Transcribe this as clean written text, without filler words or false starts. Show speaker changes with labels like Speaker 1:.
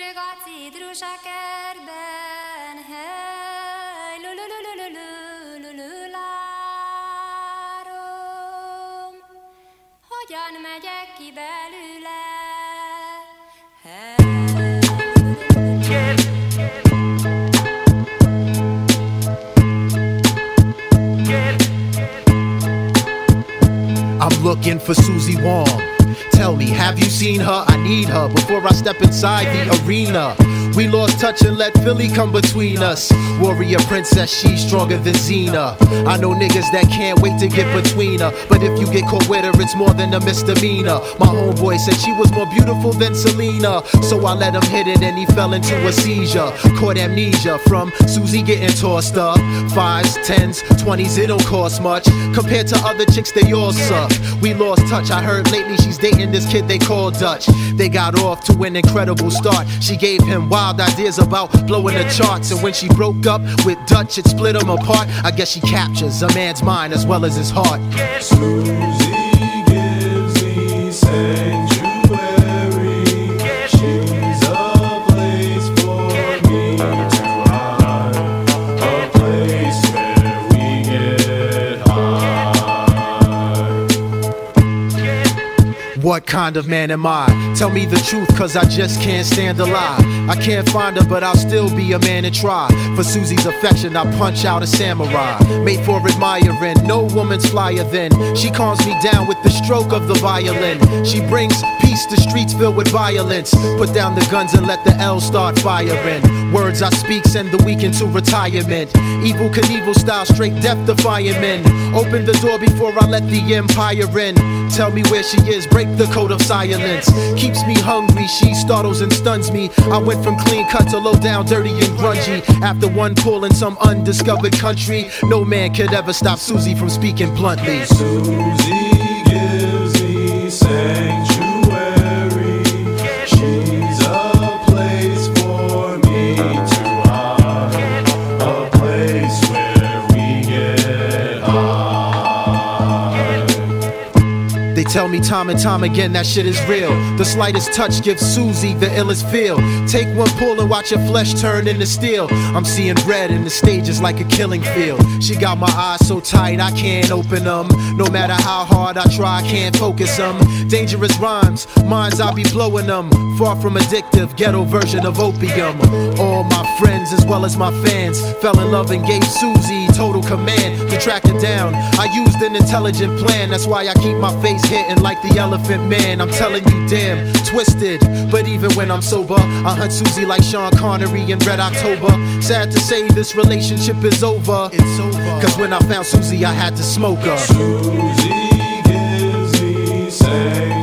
Speaker 1: Hülyög a citrus a kertben, hely, lululululululárom. Hogyan megyek ki belőle, hely.
Speaker 2: I'm looking for Susie Wong. Tell me, have you seen her? I need her before I step inside the arena. We lost touch and let Philly come between us. Warrior princess, she's stronger than Xena. I know niggas that can't wait to get between her, but if you get caught with her, it's more than a misdemeanor. My homeboy said she was more beautiful than Selena, so I let him hit it and he fell into a seizure. Caught amnesia from Susie getting tossed up. 5s, 10s, 20s, it don't cost much. Compared to other chicks, they all suck. We lost touch, I heard lately she's dating this kid they call Dutch. They got off to an incredible start. She gave him wild ideas about blowing the charts, and when she broke up with Dutch, it split them apart. I guess she captures a man's mind as well as his heart.
Speaker 3: Susie gives me sanctuary. She's a place for me to hide, a place where we get high.
Speaker 2: What kind of man am I? Tell me the truth, cause I just can't stand a lie. I can't find her, but I'll still be a man and try. For Susie's affection, I punch out a samurai. Made for admiring, no woman's flyer than. She calms me down with the stroke of the violin. She brings peace to streets filled with violence. Put down the guns and let the L start firing. Words I speak send the weak into retirement. Evil Knievel style, straight death defying men. Open the door before I let the empire in. Tell me where she is, break the code of silence. Keeps me hungry, she startles and stuns me. I went from clean cut to low down, dirty and grungy. After one pull in some undiscovered country, no man could ever stop Susie from speaking bluntly.
Speaker 3: Susie gives me sanctuary. She's a place for me to hide, a place where we get high.
Speaker 2: They tell me time and time again that shit is real. The slightest touch gives Susie the illest feel. Take one pull and watch your flesh turn into steel. I'm seeing red and the stage is like a killing field. She got my eyes so tight I can't open them. No matter how hard I try, I can't focus them. Dangerous rhymes, minds I be blowing them. Far from addictive, ghetto version of opium. All my friends as well as my fans fell in love and gave Susie total command to track her down. I used an intelligent plan, that's why I keep my face hitting like the Elephant Man. I'm telling you, damn, twisted. But even when I'm sober, I hunt Susie like Sean Connery in Red October. Sad to say this relationship is over. It's over. Cause when I found Susie, I had to smoke her.
Speaker 3: Susie gives me sanctuary.